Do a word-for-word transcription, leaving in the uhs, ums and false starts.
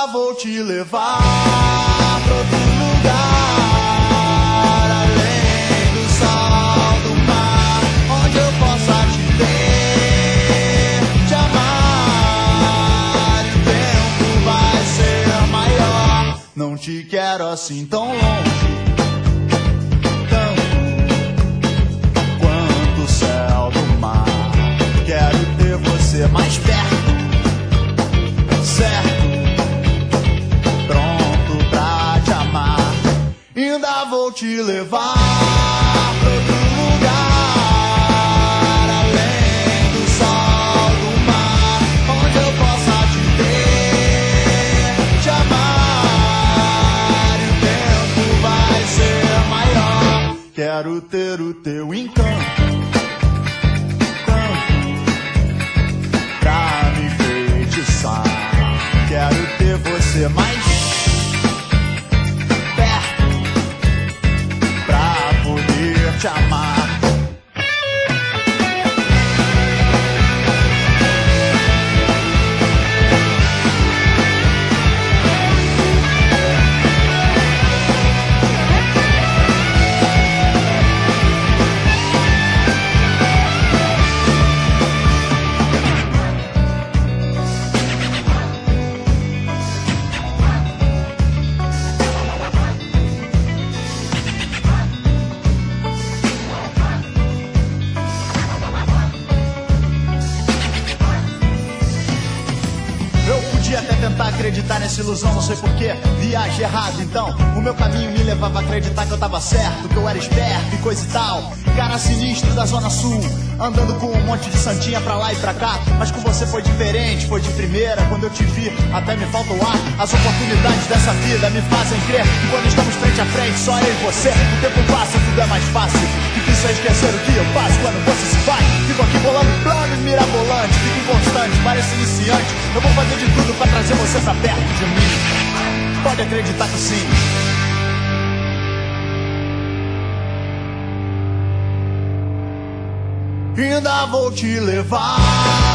Ainda vou te levar pra outro lugar, além do sol, do mar, onde eu possa te ver, te amar. E o tempo vai ser maior. Não te quero assim tão longe, tanto quanto o céu do mar. Quero ter você mais perto, certo, pronto pra te amar. Ainda vou te levar pra outro lugar, além do sol, do mar, onde eu possa te ver, te amar. E o tempo vai ser maior. Quero ter o teu encanto, quero ter você mais perto pra poder te amar. Acreditar nessa ilusão, não sei porquê, viagem errado. Então, o meu caminho me levava a acreditar que eu tava certo, que eu era esperto e coisa e tal. Cara sinistro da Zona Sul, andando com um monte de santinha pra lá e pra cá. Mas com você foi diferente, foi de primeira. Quando eu te vi, até me falta o ar. As oportunidades dessa vida me fazem crer que quando estamos frente a frente, só eu e você, o tempo passa, tudo é mais fácil. Difícil é esquecer o que eu faço quando você se vai. Fico aqui bolando plano mirabolante, fico inconstante, parece iniciante. Eu vou fazer de tudo pra trazer você pra perto de mim. Pode acreditar que sim. Ainda vou te levar